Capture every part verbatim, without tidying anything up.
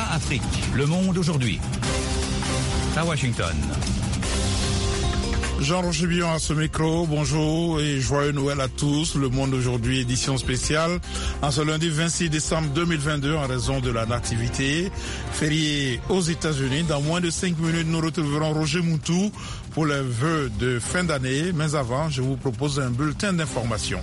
A Afrique, le monde aujourd'hui. À Washington. Jean-Roger Billon à ce micro, bonjour et joyeux Noël à tous. Le Monde aujourd'hui, édition spéciale, en ce lundi vingt-six décembre deux mille vingt-deux, en raison de la nativité, férié aux États-Unis. Dans moins de cinq minutes, nous retrouverons Roger Moutou pour les vœux de fin d'année. Mais avant, je vous propose un bulletin d'information.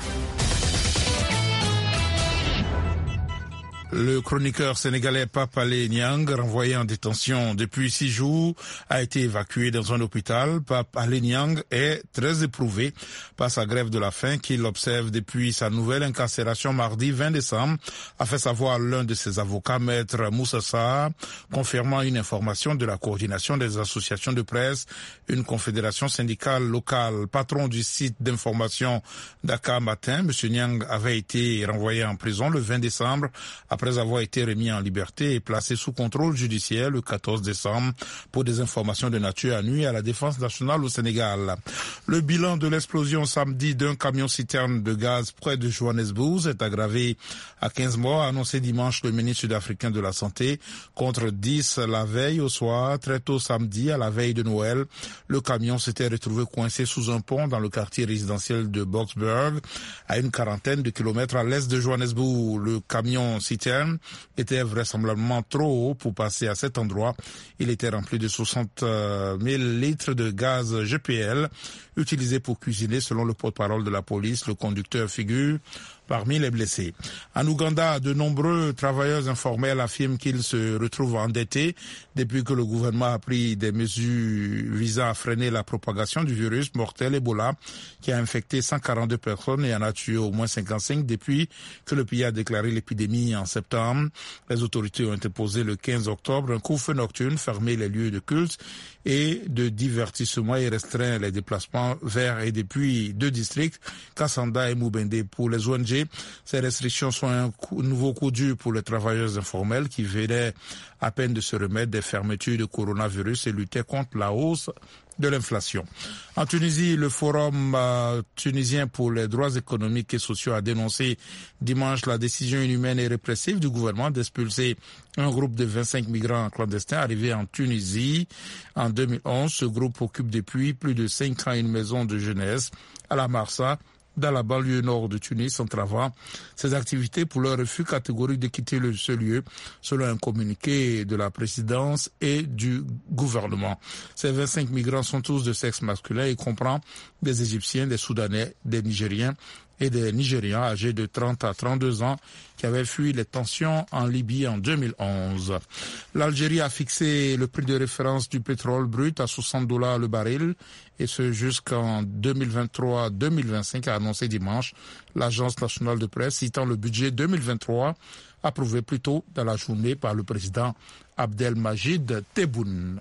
Le chroniqueur sénégalais Pape Alé Niang, renvoyé en détention depuis six jours, a été évacué dans un hôpital. Pape Alé Niang est très éprouvé par sa grève de la faim qu'il observe depuis sa nouvelle incarcération mardi vingt décembre, a fait savoir l'un de ses avocats, Maître Moussa Sarr, confirmant une information de la coordination des associations de presse, une confédération syndicale locale. Patron du site d'information Dakar Matin, M. Niang avait été renvoyé en prison le vingt décembre après après avoir été remis en liberté et placé sous contrôle judiciaire le quatorze décembre pour des informations de nature à nuire à la défense nationale au Sénégal. Le bilan de l'explosion samedi d'un camion-citerne de gaz près de Johannesburg est aggravé à quinze morts, a annoncé dimanche le ministre sud-africain de la Santé, contre dix la veille au soir. Très tôt samedi, à la veille de Noël, le camion s'était retrouvé coincé sous un pont dans le quartier résidentiel de Boksburg, à une quarantaine de kilomètres à l'est de Johannesburg. Le camion-citerne était vraisemblablement trop haut pour passer à cet endroit. Il était rempli de soixante mille litres de gaz G P L utilisé pour cuisiner, selon le porte-parole de la police. Le conducteur figure parmi les blessés. En Ouganda, de nombreux travailleurs informels affirment qu'ils se retrouvent endettés depuis que le gouvernement a pris des mesures visant à freiner la propagation du virus mortel Ebola qui a infecté cent quarante-deux personnes et en a tué au moins cinquante-cinq depuis que le pays a déclaré l'épidémie en septembre. Les autorités ont imposé le quinze octobre un couvre-feu nocturne, fermé les lieux de culte et de divertissement et restreint les déplacements vers et depuis deux districts, Kassanda et Moubende. Pour les O N G, ces restrictions sont un coup, nouveau coup dur pour les travailleurs informels qui venaient à peine de se remettre des fermetures de coronavirus et lutter contre la hausse de l'inflation. En Tunisie, le Forum euh, tunisien pour les droits économiques et sociaux a dénoncé dimanche la décision inhumaine et répressive du gouvernement d'expulser un groupe de vingt-cinq migrants clandestins arrivés en Tunisie en deux mille onze. Ce groupe occupe depuis plus de cinq ans une maison de jeunesse à la Marsa, dans la banlieue nord de Tunis, entravant ses activités pour leur refus catégorique de quitter le, ce lieu, selon un communiqué de la présidence et du gouvernement. Ces vingt-cinq migrants sont tous de sexe masculin et comprend des Égyptiens, des Soudanais, des Nigériens et des Nigérians âgés de trente à trente-deux ans qui avaient fui les tensions en Libye en deux mille onze. L'Algérie a fixé le prix de référence du pétrole brut à soixante dollars le baril, et ce jusqu'en deux mille vingt-trois deux mille vingt-cinq, a annoncé dimanche l'agence nationale de presse, citant le budget deux mille vingt-trois approuvé plus tôt dans la journée par le président Abdelmajid Tebboune.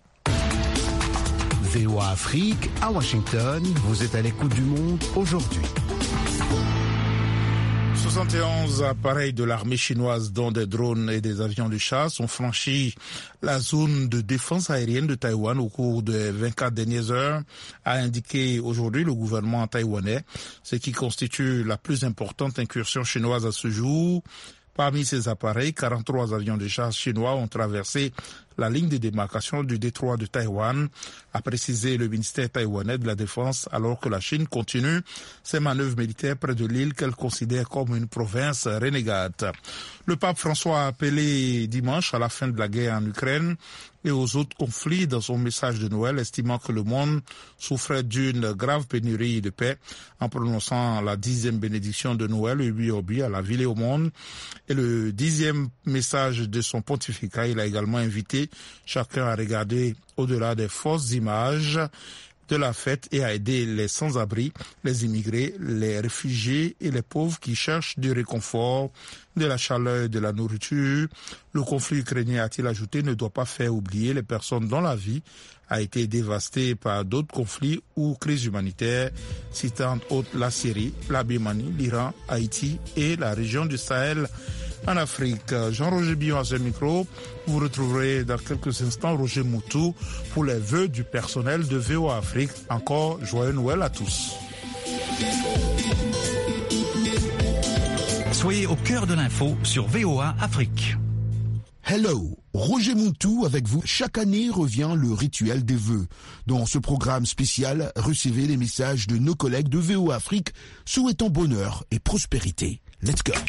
V O A Afrique, à Washington, vous êtes à l'écoute du monde aujourd'hui. soixante et onze appareils de l'armée chinoise, dont des drones et des avions de chasse, ont franchi la zone de défense aérienne de Taïwan au cours des vingt-quatre dernières heures, a indiqué aujourd'hui le gouvernement taïwanais, ce qui constitue la plus importante incursion chinoise à ce jour. Parmi ces appareils, quarante-trois avions de chasse chinois ont traversé la ligne de démarcation du détroit de Taïwan, a précisé le ministère taïwanais de la Défense, alors que la Chine continue ses manœuvres militaires près de l'île qu'elle considère comme une province renégate. Le pape François a appelé dimanche à la fin de la guerre en Ukraine et aux autres conflits dans son message de Noël, estimant que le monde souffrait d'une grave pénurie de paix, en prononçant la dixième bénédiction de Noël, Ubi Obi, à la ville et au monde. Et le dixième message de son pontificat, il a également invité chacun à regarder au-delà des fausses images de la fête et à aider les sans-abri, les immigrés, les réfugiés et les pauvres qui cherchent du réconfort, de la chaleur et de la nourriture. Le conflit ukrainien, a-t-il ajouté, ne doit pas faire oublier les personnes dont la vie a été dévastée par d'autres conflits ou crises humanitaires, citant entre autres la Syrie, la Birmanie, l'Iran, Haïti et la région du Sahel en Afrique. Jean-Roger Billon à ce micro. Vous retrouverez dans quelques instants Roger Moutou pour les vœux du personnel de V O A Afrique. Encore joyeux Noël à tous. Soyez au cœur de l'info sur V O A Afrique. Hello, Roger Montou avec vous. Chaque année revient le rituel des vœux. Dans ce programme spécial, recevez les messages de nos collègues de V O Afrique souhaitant bonheur et prospérité. Let's go.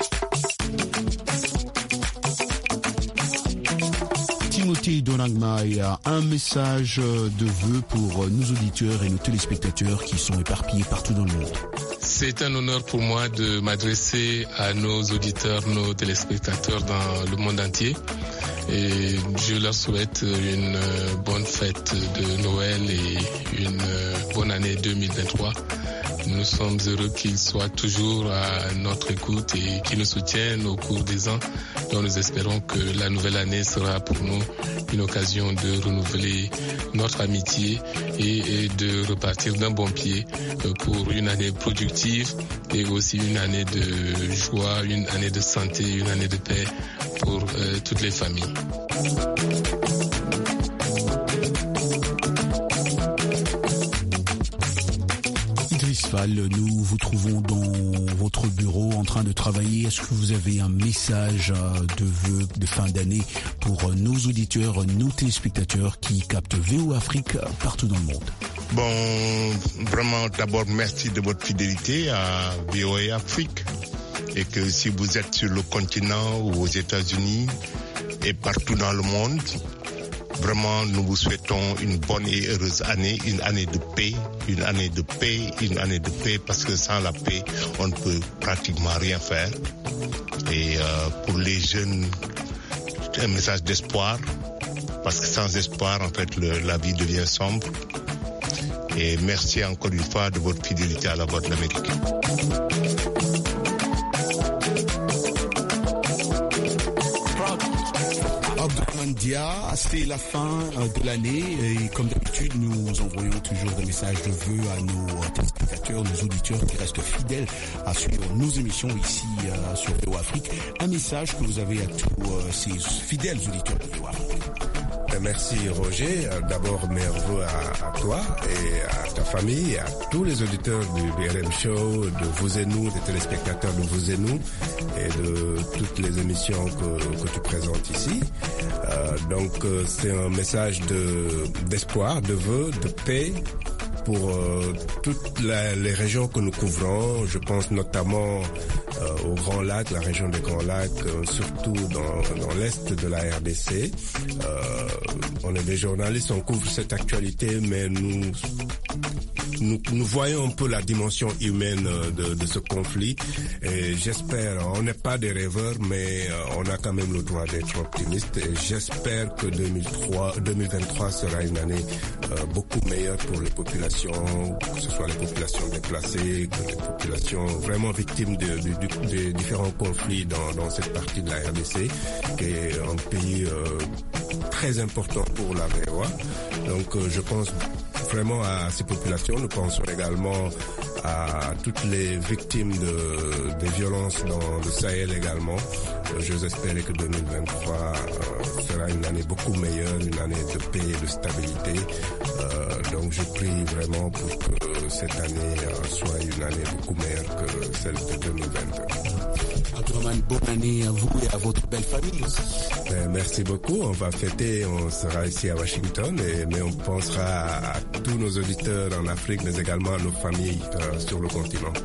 Timothée Donangmaï a un message de vœux pour nos auditeurs et nos téléspectateurs qui sont éparpillés partout dans le monde. C'est un honneur pour moi de m'adresser à nos auditeurs, nos téléspectateurs dans le monde entier. Et je leur souhaite une bonne fête de Noël et une bonne année deux mille vingt-trois. Nous sommes heureux qu'ils soient toujours à notre écoute et qu'ils nous soutiennent au cours des ans. Donc nous espérons que la nouvelle année sera pour nous une occasion de renouveler notre amitié et, et de repartir d'un bon pied pour une année productive et aussi une année de joie, une année de santé, une année de paix pour euh, toutes les familles. Nous vous trouvons dans votre bureau en train de travailler. Est-ce que vous avez un message de vœux de fin d'année pour nos auditeurs, nos téléspectateurs qui captent V O Afrique partout dans le monde? Bon, vraiment d'abord merci de votre fidélité à V O Afrique et que si vous êtes sur le continent ou aux États-Unis et partout dans le monde, vraiment, nous vous souhaitons une bonne et heureuse année, une année de paix, une année de paix, une année de paix, parce que sans la paix, on ne peut pratiquement rien faire. Et euh, pour les jeunes, un message d'espoir, parce que sans espoir, en fait, le, la vie devient sombre. Et merci encore une fois de votre fidélité à la Voix de l'Amérique. C'est la fin de l'année et comme d'habitude, nous envoyons toujours des messages de vœux à nos téléspectateurs, nos auditeurs qui restent fidèles à suivre nos émissions ici euh, sur V O Afrique. Un message que vous avez à tous euh, ces fidèles auditeurs de V O Afrique. Merci Roger, d'abord mes vœux à, à toi et à ta famille, à tous les auditeurs du B R M Show, de vous et nous, des téléspectateurs de vous et nous et de toutes les émissions que, que tu présentes ici. Euh, donc euh, c'est un message de, d'espoir, de vœux, de paix pour euh, toutes la, les régions que nous couvrons. Je pense notamment euh, au Grand Lac, la région des Grands Lacs, euh, surtout dans, dans l'est de la R D C. Euh, on est des journalistes, on couvre cette actualité, mais nous nous, nous voyons un peu la dimension humaine de, de ce conflit. Et j'espère, on n'est pas des rêveurs, mais on a quand même le droit d'être optimiste. Et j'espère que deux mille trois, deux mille vingt-trois sera une année euh, beaucoup meilleure pour les populations, que ce soit les populations déplacées, que les populations vraiment victimes de, de, de, de différents conflits dans, dans cette partie de la R D C, qui est un pays euh, très important pour la V O A. Donc euh, je pense vraiment à ces populations. Nous pensons également à toutes les victimes de, des violences dans le Sahel également. J'ose espérer que deux mille vingt-trois euh, sera une année beaucoup meilleure, une année de paix et de stabilité. Euh, donc je prie vraiment pour que cette année euh, soit une année beaucoup meilleure que celle de deux mille vingt. Abdourahmane, bonne année à vous et à votre belle famille. Euh, merci beaucoup. On va fêter, on sera ici à Washington, et, mais on pensera à, à tous nos auditeurs en Afrique, mais également à nos familles euh, sur le continent.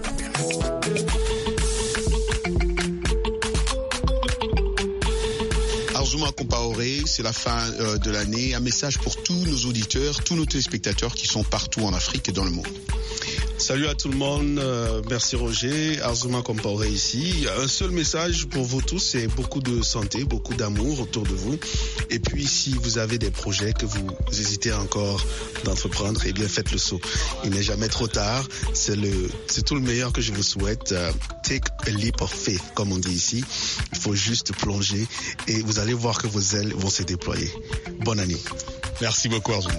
Arzuma Compaoré, c'est la fin euh, de l'année. Un message pour tous nos auditeurs, tous nos téléspectateurs qui sont partout en Afrique et dans le monde. Salut à tout le monde, euh, merci Roger, Arzuma Compaoré ici. Un seul message pour vous tous, c'est beaucoup de santé, beaucoup d'amour autour de vous. Et puis si vous avez des projets que vous hésitez encore d'entreprendre, eh bien faites le saut. Il n'est jamais trop tard, c'est le, c'est tout le meilleur que je vous souhaite. Uh, take a leap of faith, comme on dit ici. Il faut juste plonger et vous allez voir que vos ailes vont se déployer. Bonne année. Merci beaucoup Arzuma.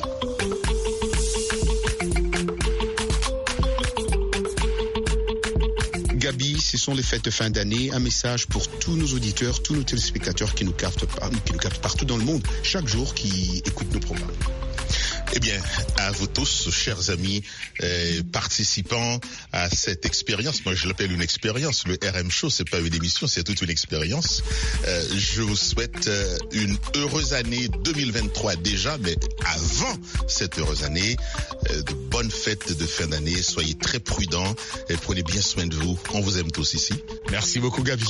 ce sont les fêtes de fin d'année. Un message pour tous nos auditeurs, tous nos téléspectateurs qui nous captent, qui nous captent partout dans le monde, chaque jour, qui écoutent nos programmes. Eh bien, à vous tous, chers amis, euh, participants à cette expérience, moi je l'appelle une expérience, le R M Show, c'est pas une émission, c'est toute une expérience. Euh, je vous souhaite euh, une heureuse année deux mille vingt-trois déjà, mais avant cette heureuse année, euh, de bonnes fêtes de fin d'année, soyez très prudents et prenez bien soin de vous. On vous aime tous ici. Merci beaucoup, Gabi.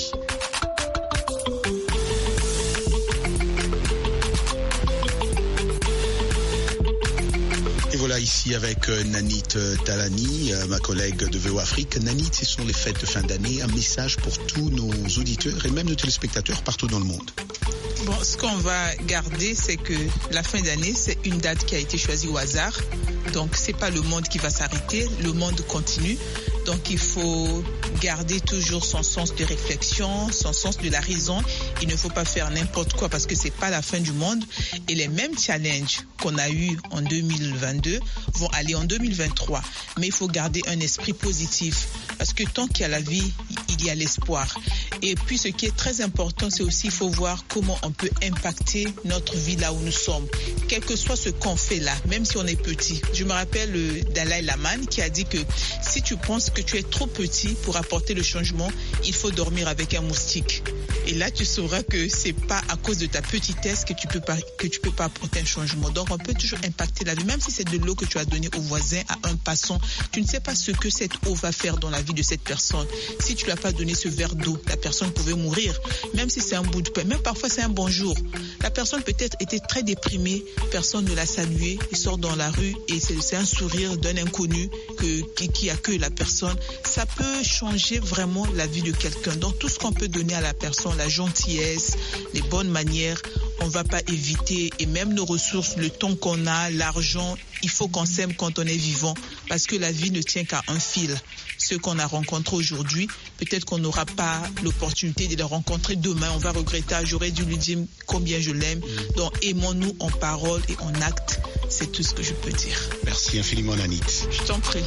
Voilà, ici avec euh, Nanit euh, Talani, euh, ma collègue de V O Afrique. Nanit, ce sont les fêtes de fin d'année, un message pour tous nos auditeurs et même nos téléspectateurs partout dans le monde. Bon, ce qu'on va garder, c'est que la fin d'année, c'est une date qui a été choisie au hasard. Donc, c'est pas le monde qui va s'arrêter, le monde continue. Donc, il faut garder toujours son sens de réflexion, son sens de la raison. Il ne faut pas faire n'importe quoi parce que c'est pas la fin du monde. Et les mêmes challenges qu'on a eu en deux mille vingt-deux vont aller en deux mille vingt-trois. Mais il faut garder un esprit positif parce que tant qu'il y a la vie, il y a l'espoir. Et puis, ce qui est très important, c'est aussi, il faut voir comment on peut impacter notre vie là où nous sommes. Quel que soit ce qu'on fait là, même si on est petit. Je me rappelle le Dalai Lama qui a dit que si tu penses que tu es trop petit pour apporter le changement, il faut dormir avec un moustique. Et là, tu sauras que c'est pas à cause de ta petitesse que tu peux pas, que tu peux pas apporter un changement. Donc, on peut toujours impacter la vie, même si c'est de l'eau que tu as donnée au voisin, à un passant. Tu ne sais pas ce que cette eau va faire dans la vie de cette personne. Si tu lui as pas donné ce verre d'eau, la personne pouvait mourir, même si c'est un bout de pain. Même parfois, c'est un bonjour. La personne peut-être était très déprimée, personne ne l'a salué, il sort dans la rue et c'est, c'est un sourire d'un inconnu que, qui, qui accueille la personne. Ça peut changer vraiment la vie de quelqu'un. Donc, tout ce qu'on peut donner à la personne, la gentillesse, les bonnes manières, on ne va pas éviter. Et même nos ressources, le temps qu'on a, l'argent, il faut qu'on s'aime quand on est vivant. Parce que la vie ne tient qu'à un fil. Ceux qu'on a rencontrés aujourd'hui, peut-être qu'on n'aura pas l'opportunité de les rencontrer demain. On va regretter, j'aurais dû lui dire combien je l'aime. Donc, aimons-nous en parole et en acte. C'est tout ce que je peux dire. Merci infiniment, Nanit. Je t'en prie.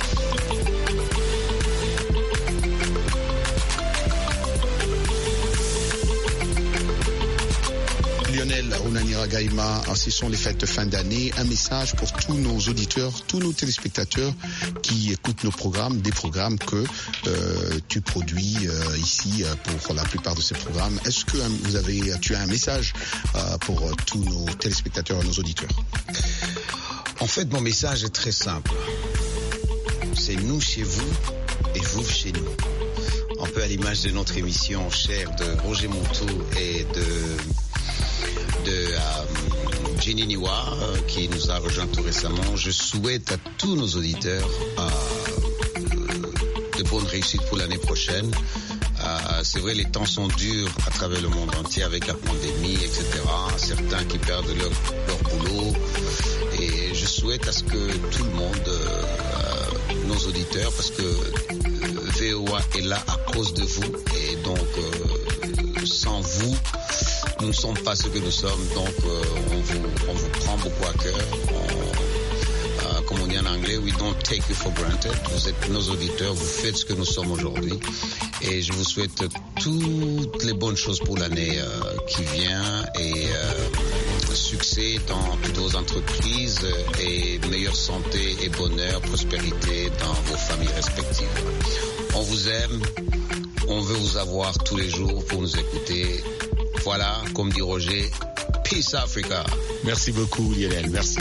Lionel Onanira-Gaïma, ce sont les fêtes de fin d'année. Un message pour tous nos auditeurs, tous nos téléspectateurs qui écoutent nos programmes, des programmes que euh, tu produis euh, ici euh, pour la plupart de ces programmes. Est-ce que vous avez, tu as un message euh, pour euh, tous nos téléspectateurs et nos auditeurs? En fait, mon message est très simple. C'est nous chez vous et vous chez nous. Un peu à l'image de notre émission chère de Roger Montou et de... de euh, Jenny Niwa euh, qui nous a rejoint tout récemment. Je souhaite à tous nos auditeurs euh, de bonnes réussites pour l'année prochaine. Euh, c'est vrai, les temps sont durs à travers le monde entier avec la pandémie, et cetera. Certains qui perdent leur, leur boulot. Et je souhaite à ce que tout le monde, euh, nos auditeurs, parce que euh, V O A est là à cause de vous. Et donc, euh, sans vous, nous ne sommes pas ce que nous sommes, donc euh, on, vous, on vous prend beaucoup à cœur. On, euh, comme on dit en anglais, we don't take you for granted. Vous êtes nos auditeurs, vous faites ce que nous sommes aujourd'hui. Et je vous souhaite toutes les bonnes choses pour l'année euh, qui vient et euh, succès dans toutes vos entreprises et meilleure santé et bonheur, prospérité dans vos familles respectives. On vous aime, on veut vous avoir tous les jours pour nous écouter. Voilà, comme dit Roger, Peace Africa. Merci beaucoup Lionel, merci.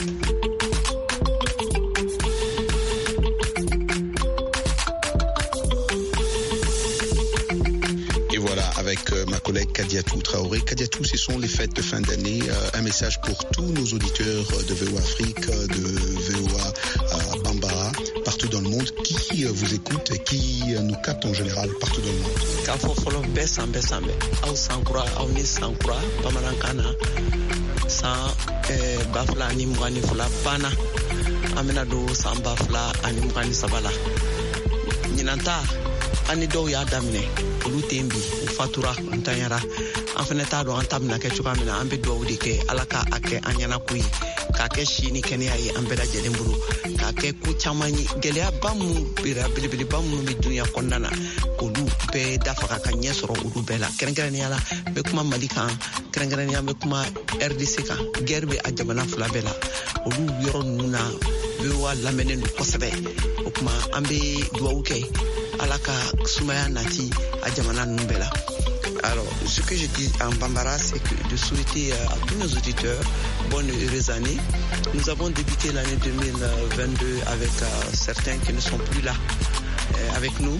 Et voilà, avec euh, ma collègue Kadiatou Traoré. Kadiatou, ce sont les fêtes de fin d'année. Euh, un message pour tous nos auditeurs de V O Afrique, de V O A euh, Bambara, partout dans le monde, qui euh, vous écoutent et qui euh, nous captent en général partout dans le monde. Kafo folo besa besa me au sankura au ni sankura pamalankana sa eh, bafla ni mwani fula pana amena do samba fla ani mwani sabala ninanta ani dɔw y'a daminɛ olu tɛ bi u fatura n tanyara an fɛnɛ t'a dɔn an ta bɛna kɛ cogoya min na an bɛ duwawu de kɛ ala ka a kɛ an ɲɛna ko ye k'a kɛ si ni kɛnɛya ye an bɛɛ lajɛlen bolo k'a kɛ ko caman ye gɛlɛyaba minnu bera belebeleba minnu bɛ dunuya kɔnɔna na k'olu bɛɛ dafaga ka ɲɛ sɔrɔ olu bɛɛ la kɛrɛnkɛrɛnnenya la n bɛ kuma mali kan kɛrɛnkɛrɛnnenya n bɛ kuma R D C kan guerre bɛ a jamana fila bɛɛ la olu yɔrɔ ninnu na V O A lamɛnnen don kosɛbɛ o kuma an bɛ duwawu kɛ ala ka sumaya nati a jamana ninnu bɛɛ la. Alors, ce que je dis en bambara, c'est que de souhaiter à tous nos auditeurs bonne et heureuse année. Nous avons débuté l'année deux mille vingt-deux avec euh, certains qui ne sont plus là euh, avec nous.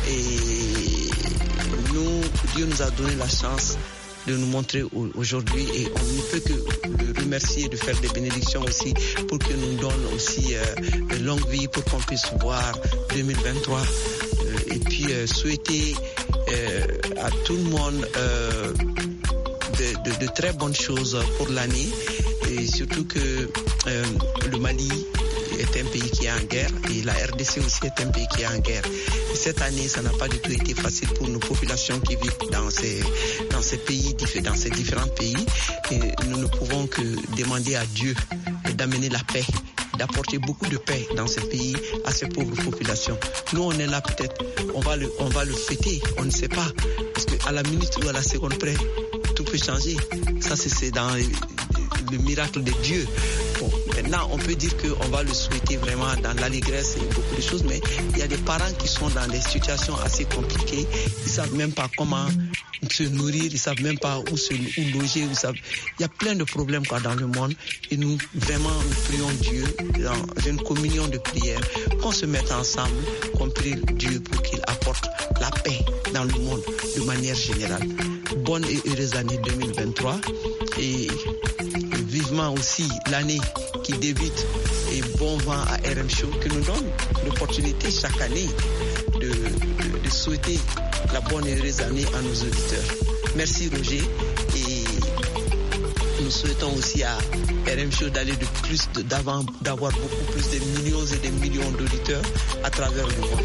Et nous, Dieu nous a donné la chance de nous montrer aujourd'hui et on ne peut que le remercier de faire des bénédictions aussi pour qu'il nous donne aussi euh, de longue vie pour qu'on puisse voir deux mille vingt-trois euh, et puis euh, souhaiter euh, à tout le monde euh, de, de, de très bonnes choses pour l'année et surtout que euh, le Mali est un pays qui est en guerre et la R D C aussi est un pays qui est en guerre. Et cette année, ça n'a pas du tout été facile pour nos populations qui vivent dans ces, dans ces pays, dans ces différents pays. Et nous ne pouvons que demander à Dieu d'amener la paix, d'apporter beaucoup de paix dans ces pays à ces pauvres populations. Nous, on est là peut-être, on va le, on va le fêter, on ne sait pas. Parce qu'à la minute ou à la seconde près, tout peut changer. Ça, c'est dans le miracle de Dieu. Bon, maintenant, on peut dire qu'on va le souhaiter vraiment dans l'allégresse et beaucoup de choses, mais il y a des parents qui sont dans des situations assez compliquées. Ils ne savent même pas comment se nourrir, ils ne savent même pas où, se, où loger. Ils savent... Il y a plein de problèmes quoi, dans le monde. Et nous, vraiment, nous prions Dieu dans une communion de prière, qu'on se mette ensemble, qu'on prie Dieu pour qu'il apporte la paix dans le monde de manière générale. Bonne et heureuse année deux mille vingt-trois. Et vivement aussi l'année qui débute et bon vent à R M Show qui nous donne l'opportunité chaque année de, de, de souhaiter la bonne et heureuse année à nos auditeurs. Merci Roger et nous souhaitons aussi à R M Show d'aller de plus de, d'avant, d'avoir beaucoup plus de millions et de millions d'auditeurs à travers le monde.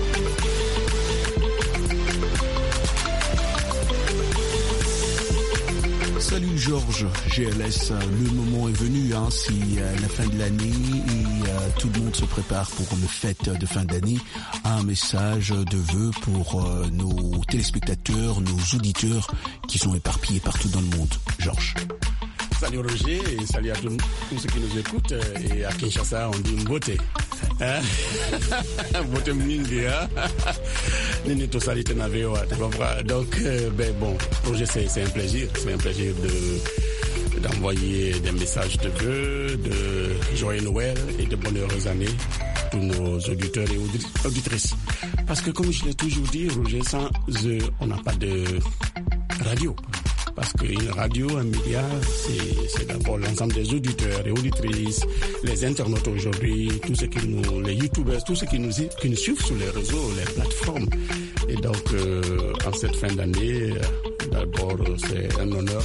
Salut Georges, G L S, le moment est venu, hein, c'est euh, la fin de l'année et euh, tout le monde se prépare pour le fête de fin d'année. Un message de vœux pour euh, nos téléspectateurs, nos auditeurs qui sont éparpillés partout dans le monde. Georges. Salut Roger et salut à tous, tous ceux qui nous écoutent. Et à Kinshasa, on dit Mbote. Hein? Mbote Mingi, hein? Nini to salite na V O A, tu comprends? Donc, euh, ben bon, Roger, c'est, c'est un plaisir. C'est un plaisir de, d'envoyer des messages de vœux, de joyeux Noël et de bonnes heureuses années à tous nos auditeurs et auditrices. Parce que comme je l'ai toujours dit, Roger, sans eux, on n'a pas de radio. Parce qu'une radio, un média, c'est, c'est d'abord l'ensemble des auditeurs et auditrices, les internautes aujourd'hui, tous ceux qui nous, les youtubeurs, tous ceux qui nous, qui nous suivent sur les réseaux, les plateformes. Et donc, euh, en cette fin d'année, d'abord, c'est un honneur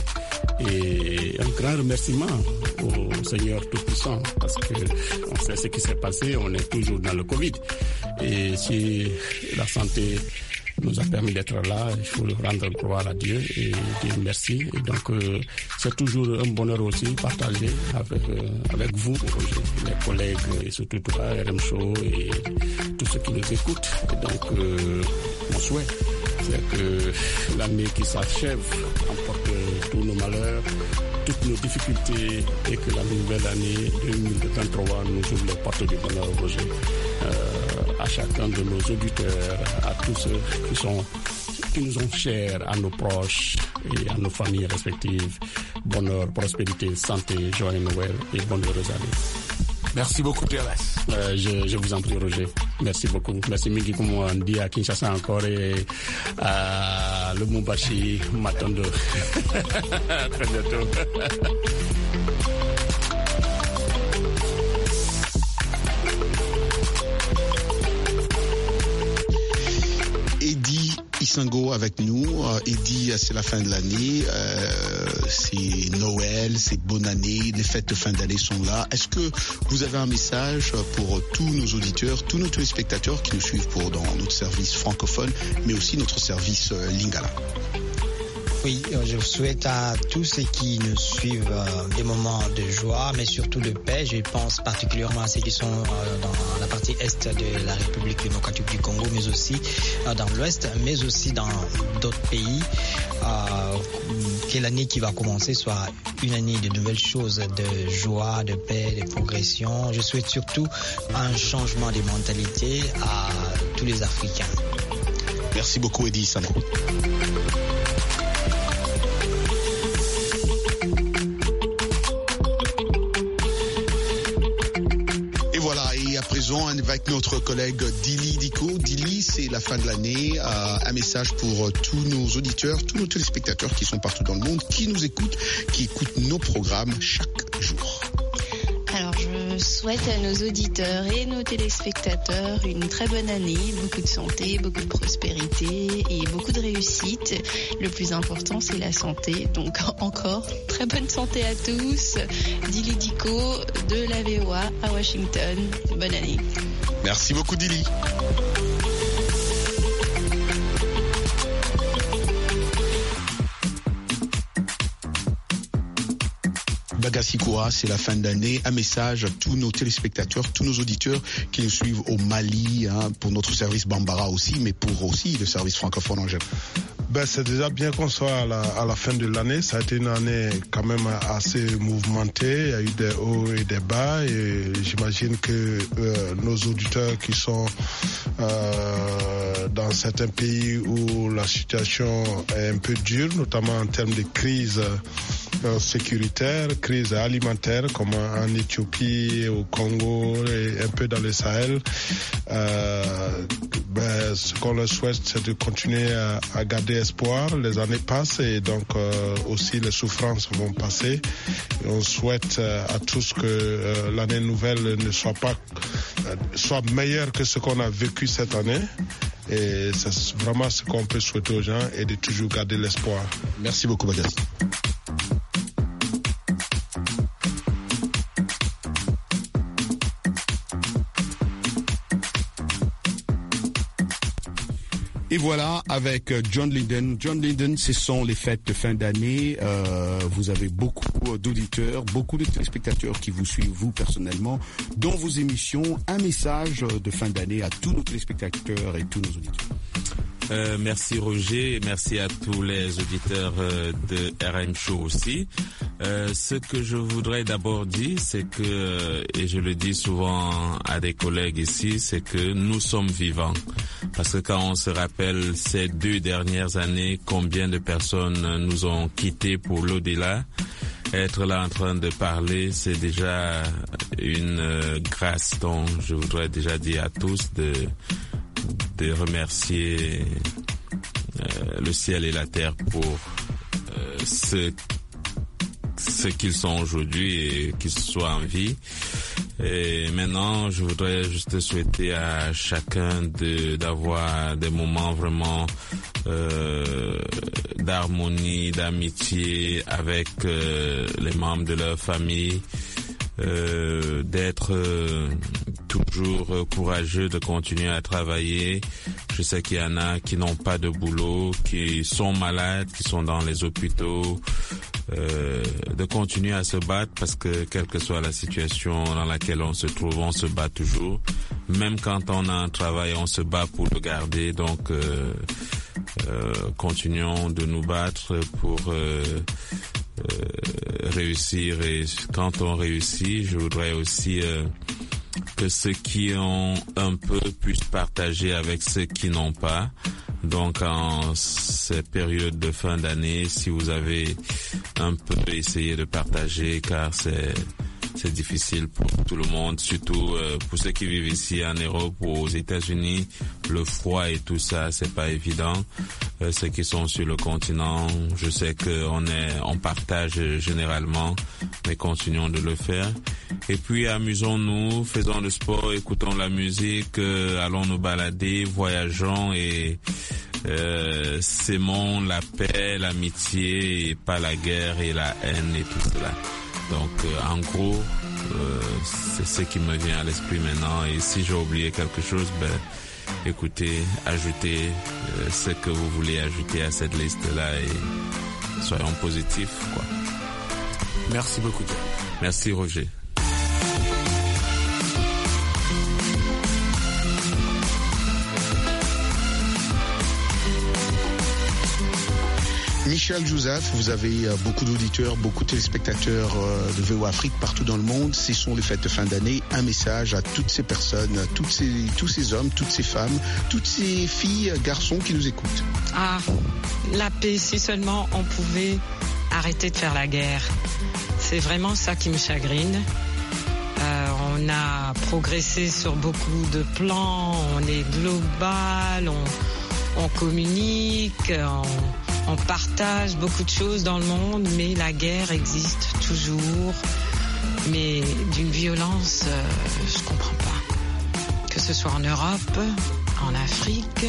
et un grand remerciement au Seigneur Tout-Puissant parce que on sait ce qui s'est passé, on est toujours dans le Covid. Et si la santé nous a permis d'être là, il faut rendre gloire à Dieu et dire merci. Et donc, euh, c'est toujours un bonheur aussi partager avec, euh, avec vous, les collègues, et surtout toi, R M Show et tous ceux qui nous écoutent. Et donc, euh, mon souhait, c'est que l'année qui s'achève emporte tous nos malheurs, toutes nos difficultés et que la nouvelle année deux mille vingt-trois nous ouvre les portes du bonheur, Roger. Euh, à chacun de nos auditeurs, à tous ceux qui sont, qui nous ont chers, à nos proches et à nos familles respectives. Bonheur, prospérité, santé, joyeux Noël et bonne heureuse année. Merci beaucoup, T L S. Euh, je, je vous en prie, Roger. Merci beaucoup. Merci, Mingi, comme on dit à Kinshasa encore et à Lumumbashi, Matondo. Très bientôt. Sango avec nous. Euh, Eddie, c'est la fin de l'année, euh, c'est Noël, c'est bonne année, les fêtes de fin d'année sont là. Est-ce que vous avez un message pour tous nos auditeurs, tous nos téléspectateurs qui nous suivent pour dans notre service francophone, mais aussi notre service euh, lingala? Oui, je souhaite à tous ceux qui nous suivent euh, des moments de joie, mais surtout de paix. Je pense particulièrement à ceux qui sont euh, dans la partie est de la République démocratique du Congo, mais aussi euh, dans l'ouest, mais aussi dans d'autres pays. Euh, que l'année qui va commencer soit une année de nouvelles choses, de joie, de paix, de progression. Je souhaite surtout un changement de mentalité à tous les Africains. Merci beaucoup, Eddie Sango. Avec notre collègue Dili Diko. Dili, c'est la fin de l'année. Euh, un message pour tous nos auditeurs, tous nos téléspectateurs qui sont partout dans le monde, qui nous écoutent, qui écoutent nos programmes chaque jour. Alors, je souhaite à nos auditeurs et nos téléspectateurs une très bonne année, beaucoup de santé, beaucoup de prospérité et beaucoup de réussite. Le plus important, c'est la santé. Donc, encore, très bonne santé à tous. Dili Diko de la V O A à Washington. Bonne année. Merci beaucoup, Dili. Bagasikoa, c'est la fin d'année. Un message à tous nos téléspectateurs, tous nos auditeurs qui nous suivent au Mali, hein, pour notre service Bambara aussi, mais pour aussi le service francophone en général. Ben, c'est déjà bien qu'on soit à la, à la fin de l'année. Ça a été une année quand même assez mouvementée. Il y a eu des hauts et des bas. Et j'imagine que euh, nos auditeurs qui sont euh, dans certains pays où la situation est un peu dure, notamment en termes de crise euh, sécuritaire, crise alimentaire, comme en Éthiopie, au Congo et un peu dans le Sahel, euh, ben, ce qu'on leur souhaite, c'est de continuer à, à garder espoir. Les années passent et donc euh, aussi les souffrances vont passer. Et on souhaite euh, à tous que euh, l'année nouvelle ne soit pas euh, soit meilleure que ce qu'on a vécu cette année. Et c'est vraiment ce qu'on peut souhaiter aux gens et de toujours garder l'espoir. Merci beaucoup, Bagassi. Et voilà, avec John Linden. John Linden, ce sont les fêtes de fin d'année. Euh, vous avez beaucoup d'auditeurs, beaucoup de téléspectateurs qui vous suivent, vous personnellement, dans vos émissions. Un message de fin d'année à tous nos téléspectateurs et tous nos auditeurs. Euh, merci Roger, et merci à tous les auditeurs euh, de R M Show aussi. Euh, ce que je voudrais d'abord dire, c'est que, et je le dis souvent à des collègues ici, c'est que nous sommes vivants. Parce que quand on se rappelle ces deux dernières années, combien de personnes nous ont quittés pour l'au-delà, être là en train de parler, c'est déjà une euh, grâce. Donc je voudrais déjà dire à tous de de remercier euh, le ciel et la terre pour euh, ce, ce qu'ils sont aujourd'hui et qu'ils soient en vie. Et maintenant, je voudrais juste souhaiter à chacun de d'avoir des moments vraiment euh, d'harmonie, d'amitié avec euh, les membres de leur famille. Euh, d'être euh, toujours euh, courageux, de continuer à travailler. Je sais qu'il y en a qui n'ont pas de boulot, qui sont malades, qui sont dans les hôpitaux, euh, de continuer à se battre parce que quelle que soit la situation dans laquelle on se trouve, on se bat toujours. Même quand on a un travail, on se bat pour le garder. Donc, euh, euh, continuons de nous battre pour euh, Euh, réussir. Et quand on réussit, je voudrais aussi euh, que ceux qui ont un peu puissent partager avec ceux qui n'ont pas. Donc en ces périodes de fin d'année, si vous avez un peu essayé de partager, car c'est c'est difficile pour tout le monde, surtout euh, pour ceux qui vivent ici en Europe ou aux États-Unis. Le froid et tout ça, c'est pas évident. Euh, ceux qui sont sur le continent, je sais qu'on est, on partage généralement, mais continuons de le faire. Et puis amusons-nous, faisons le sport, écoutons la musique, euh, allons nous balader, voyageons et Euh, s'aimons la paix, l'amitié et pas la guerre et la haine et tout cela. Donc euh, en gros, euh, c'est ce qui me vient à l'esprit maintenant. Et si j'ai oublié quelque chose, ben écoutez, ajoutez euh, ce que vous voulez ajouter à cette liste-là et soyons positifs, quoi. Merci beaucoup. Merci Roger. Michel Joseph, vous avez beaucoup d'auditeurs, beaucoup de téléspectateurs de V O Afrique partout dans le monde. Ce sont les fêtes de fin d'année. Un message à toutes ces personnes, à toutes ces, tous ces hommes, toutes ces femmes, toutes ces filles, garçons qui nous écoutent. Ah, la paix, si seulement on pouvait arrêter de faire la guerre. C'est vraiment ça qui me chagrine. Euh, on a progressé sur beaucoup de plans, on est global, on, on communique, on... On partage beaucoup de choses dans le monde, mais la guerre existe toujours. Mais d'une violence, euh, je ne comprends pas. Que ce soit en Europe, en Afrique.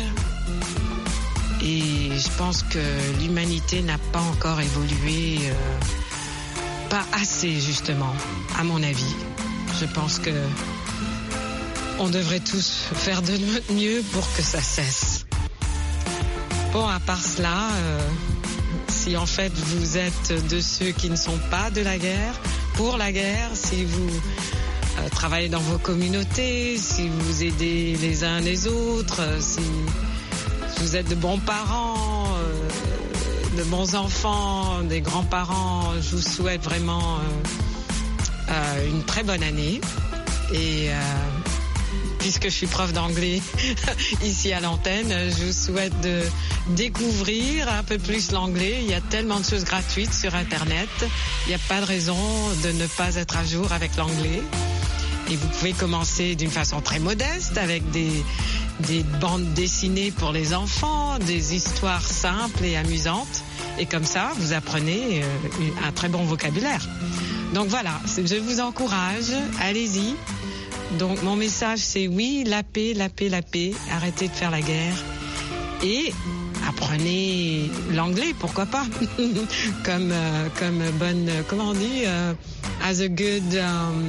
Et je pense que l'humanité n'a pas encore évolué, euh, pas assez justement, à mon avis. Je pense que on devrait tous faire de notre mieux pour que ça cesse. Bon, à part cela, euh, si en fait vous êtes de ceux qui ne sont pas de la guerre, pour la guerre, si vous euh, travaillez dans vos communautés, si vous aidez les uns les autres, euh, si vous êtes de bons parents, euh, de bons enfants, des grands-parents, je vous souhaite vraiment euh, euh, une très bonne année. Et... Euh, puisque je suis prof d'anglais ici à l'antenne, je vous souhaite de découvrir un peu plus l'anglais. Il y a tellement de choses gratuites sur Internet. Il n'y a pas de raison de ne pas être à jour avec l'anglais. Et vous pouvez commencer d'une façon très modeste avec des, des bandes dessinées pour les enfants, des histoires simples et amusantes. Et comme ça, vous apprenez un très bon vocabulaire. Donc voilà, je vous encourage, allez-y. Donc mon message c'est oui, la paix, la paix, la paix, arrêtez de faire la guerre et apprenez l'anglais, pourquoi pas, comme euh, comme bonne, comment on dit, uh, as a good, um,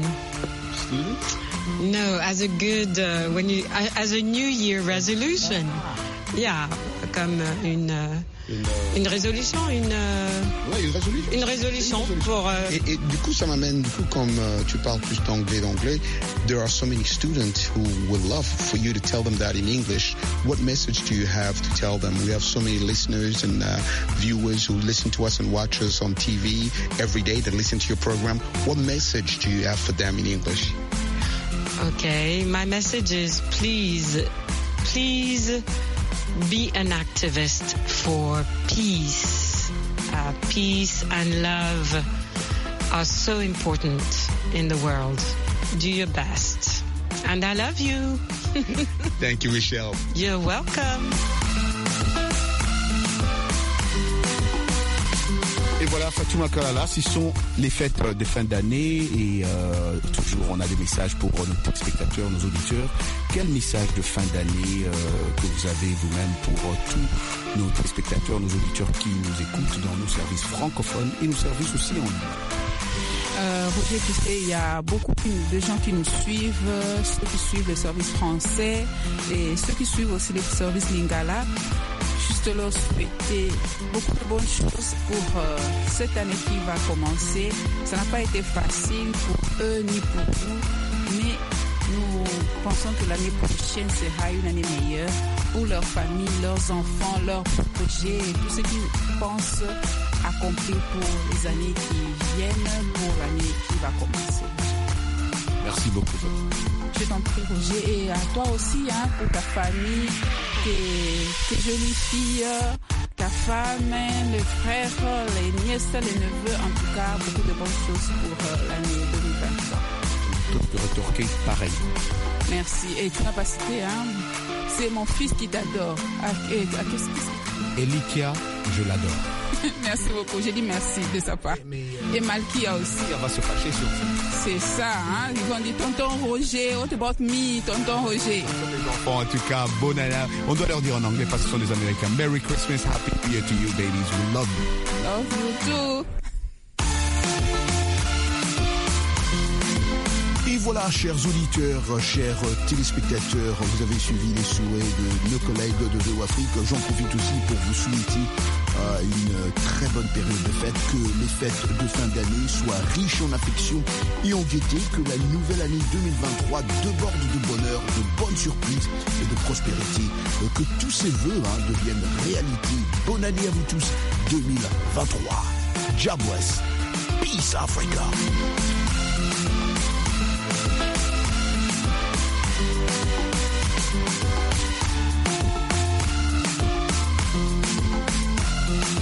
no, as a good, uh, when you, as a New Year resolution, yeah, comme une uh, Une, euh... une résolution, une, euh... ouais, une résolution, une résolution, une résolution. pour. Euh... Et, et du coup, ça m'amène, du coup, comme euh, tu parles plus d'anglais, d'anglais, there are so many students who would love for you to tell them that in English. What message do you have to tell them? We have so many listeners and uh, viewers who listen to us and watch us on T V every day. That listen to your program. What message do you have for them in English? Okay, my message is please, please. Be an activist for peace. Uh, peace and love are so important in the world. Do your best. And I love you. Thank you, Michelle. You're welcome. Et voilà, Fatouma Kalala, ce sont les fêtes de fin d'année et euh, toujours on a des messages pour nos téléspectateurs, nos auditeurs. Quel message de fin d'année euh, que vous avez vous-même pour euh, tous nos téléspectateurs, nos auditeurs qui nous écoutent dans nos services francophones et nos services aussi en ligne? Euh, Roger, tu sais, il y a beaucoup de gens qui nous suivent, ceux qui suivent les services français et ceux qui suivent aussi les services Lingala. Juste leur souhaiter beaucoup de bonnes choses pour euh, cette année qui va commencer. Ça n'a pas été facile pour eux ni pour nous, mais nous pensons que l'année prochaine sera une année meilleure pour leurs familles, leurs enfants, leurs projets et tout ce qu'ils pensent accomplir pour les années qui viennent, pour l'année qui va commencer. Merci beaucoup. Je t'en prie, Roger, et à toi aussi, hein, pour ta famille, tes, tes jolies filles, ta femme, les frères, les nièces, les neveux, en tout cas, beaucoup de bonnes choses pour euh, l'année deux mille vingt-trois. Donc, de rétorquer pareil. Merci. Et tu n'as pas cité, hein, c'est mon fils qui t'adore. Ah, et, ah, qu'est-ce que c'est? Elikia, je l'adore. Merci beaucoup. J'ai dit merci de sa part. Mais, euh, et Malkia aussi. Elle va se fâcher sur ça. C'est ça, hein. Ils vont dire tonton Roger, what about me, tonton Roger. Les enfants, en tout cas, bonne année. On doit leur dire en anglais parce que ce sont des Américains. Merry Christmas, Happy New Year to you, babies. We love you. Love you too. Et voilà, chers auditeurs, chers téléspectateurs, vous avez suivi les souhaits de nos collègues de V O Afrique. J'en profite aussi pour vous souhaiter euh, une très bonne période de fête, que les fêtes de fin d'année soient riches en affection et en gaieté, que la nouvelle année deux mille vingt-trois déborde de bonheur, de bonnes surprises et de prospérité, que tous ces vœux hein, deviennent réalité. Bonne année à vous tous, deux mille vingt-trois. God bless. Peace Africa.